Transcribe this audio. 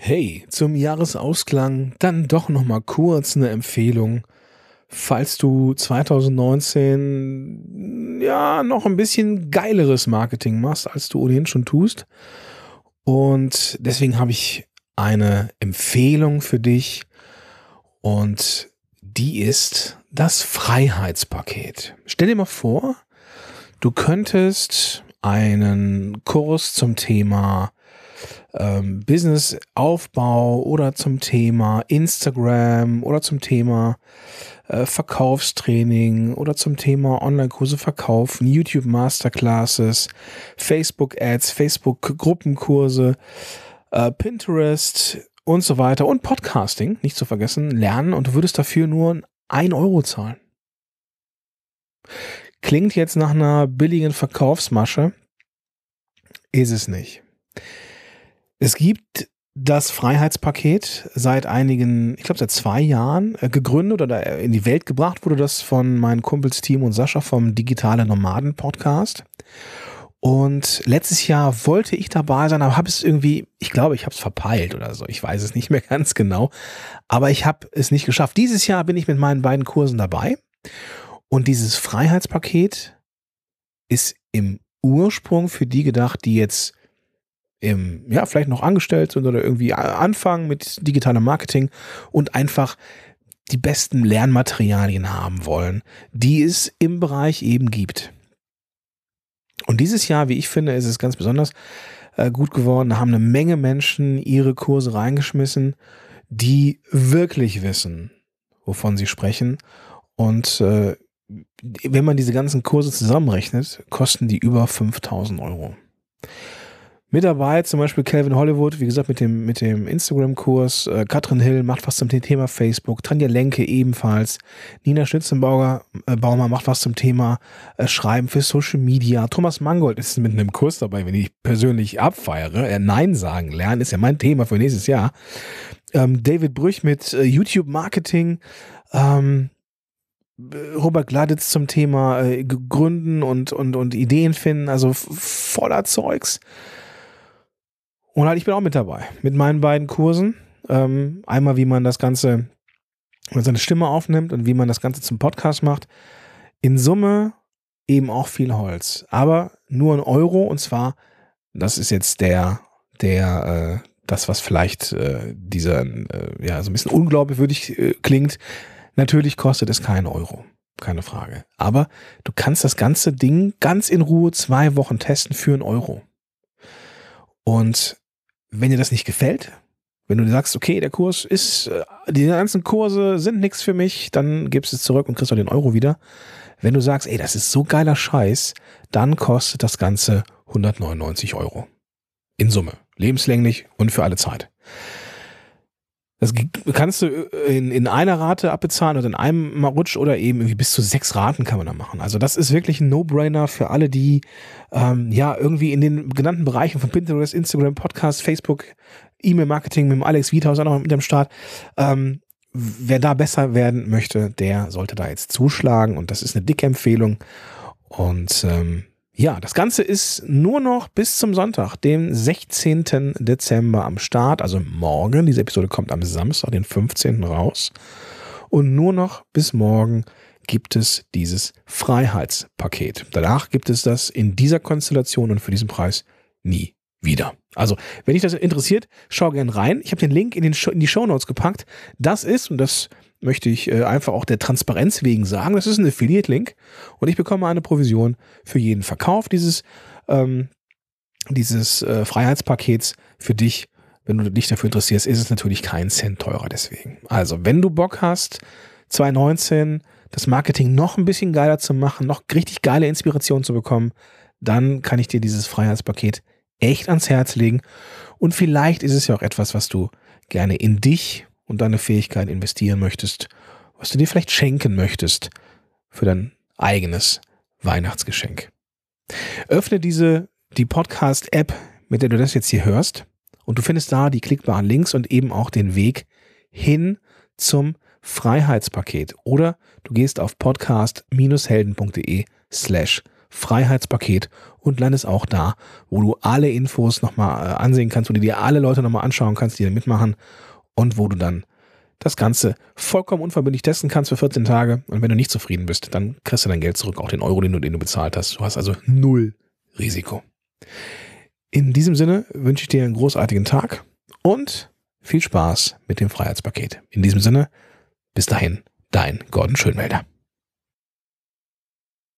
Hey, zum Jahresausklang dann doch noch mal kurz eine Empfehlung. Falls du 2019 ja noch ein bisschen geileres Marketing machst, als du ohnehin schon tust. Und deswegen habe ich eine Empfehlung für dich und die ist das Freiheitspaket. Stell dir mal vor, du könntest einen Kurs zum Thema Businessaufbau oder zum Thema Instagram oder zum Thema Verkaufstraining oder zum Thema Online-Kurse verkaufen, YouTube Masterclasses, Facebook Ads, Facebook Gruppenkurse, Pinterest und so weiter und Podcasting, nicht zu vergessen, lernen und du würdest dafür nur 1 Euro zahlen. Klingt jetzt nach einer billigen Verkaufsmasche, ist es nicht. Es gibt das Freiheitspaket seit einigen, ich glaube seit 2 Jahren gegründet oder in die Welt gebracht wurde das von meinen Kumpels Timo und Sascha vom Digitale Nomaden Podcast. Und letztes Jahr wollte ich dabei sein, aber habe es irgendwie, ich glaube, ich habe es verpeilt oder so. Ich weiß es nicht mehr ganz genau, aber ich habe es nicht geschafft. Dieses Jahr bin ich mit meinen beiden Kursen dabei und dieses Freiheitspaket ist im Ursprung für die gedacht, die jetzt vielleicht noch angestellt sind oder irgendwie anfangen mit digitalem Marketing und einfach die besten Lernmaterialien haben wollen, die es im Bereich eben gibt. Und dieses Jahr, wie ich finde, ist es ganz besonders gut geworden. Da haben eine Menge Menschen ihre Kurse reingeschmissen, die wirklich wissen, wovon sie sprechen. Und wenn man diese ganzen Kurse zusammenrechnet, kosten die über 5.000 Euro. Mit dabei zum Beispiel Calvin Hollywood, wie gesagt, mit dem Instagram-Kurs, Katrin Hill macht was zum Thema Facebook, Tanja Lenke ebenfalls, Nina Schnitzenbaumer macht was zum Thema Schreiben für Social Media, Thomas Mangold ist mit einem Kurs dabei, wenn ich persönlich abfeiere, Nein sagen lernen, ist ja mein Thema für nächstes Jahr, David Brüch mit YouTube-Marketing, Robert Gladitz zum Thema Gründen und Ideen finden, also voller Zeugs. Und halt, ich bin auch mit dabei, mit meinen beiden Kursen. Einmal, wie man das Ganze, wie man seine Stimme aufnimmt und wie man das Ganze zum Podcast macht. In Summe eben auch viel Holz. Aber nur 1 Euro und zwar, das ist jetzt das, was vielleicht so ein bisschen unglaubwürdig klingt. Natürlich kostet es keinen Euro. Keine Frage. Aber du kannst das ganze Ding ganz in Ruhe 2 Wochen testen für 1 Euro. Und wenn dir das nicht gefällt, wenn du sagst, okay, der Kurs ist, die ganzen Kurse sind nichts für mich, dann gibst du es zurück und kriegst auch den Euro wieder. Wenn du sagst, ey, das ist so geiler Scheiß, dann kostet das Ganze 199 Euro. In Summe. Lebenslänglich und für alle Zeit. Das kannst du in einer Rate abbezahlen oder in einem Rutsch oder eben irgendwie bis zu 6 Raten kann man da machen. Also das ist wirklich ein No-Brainer für alle, die irgendwie in den genannten Bereichen von Pinterest, Instagram, Podcast, Facebook, E-Mail-Marketing mit dem Alex Wiethaus auch noch mit am Start. Wer da besser werden möchte, der sollte da jetzt zuschlagen und das ist eine dicke Empfehlung. Und das Ganze ist nur noch bis zum Sonntag, dem 16. Dezember am Start, also morgen. Diese Episode kommt am Samstag, den 15. raus. Und nur noch bis morgen gibt es dieses Freiheitspaket. Danach gibt es das in dieser Konstellation und für diesen Preis nie wieder. Also, wenn dich das interessiert, schau gern rein. Ich habe den Link in die Shownotes gepackt. Das ist, und das möchte ich einfach auch der Transparenz wegen sagen, das ist ein Affiliate-Link und ich bekomme eine Provision für jeden Verkauf dieses Freiheitspakets für dich. Wenn du dich dafür interessierst, ist es natürlich kein Cent teurer deswegen. Also, wenn du Bock hast, 2019 das Marketing noch ein bisschen geiler zu machen, noch richtig geile Inspiration zu bekommen, dann kann ich dir dieses Freiheitspaket echt ans Herz legen. Und vielleicht ist es ja auch etwas, was du gerne in dich und deine Fähigkeit investieren möchtest, was du dir vielleicht schenken möchtest für dein eigenes Weihnachtsgeschenk. Öffne die Podcast-App, mit der du das jetzt hier hörst, und du findest da die klickbaren Links und eben auch den Weg hin zum Freiheitspaket. Oder du gehst auf podcast-helden.de/Freiheitspaket. Freiheitspaket und landest auch da, wo du alle Infos nochmal ansehen kannst, wo du dir alle Leute nochmal anschauen kannst, die da mitmachen und wo du dann das Ganze vollkommen unverbindlich testen kannst für 14 Tage. Und wenn du nicht zufrieden bist, dann kriegst du dein Geld zurück, auch den Euro, den du bezahlt hast. Du hast also 0 Risiko. In diesem Sinne wünsche ich dir einen großartigen Tag und viel Spaß mit dem Freiheitspaket. In diesem Sinne, bis dahin, dein Gordon Schönwelder.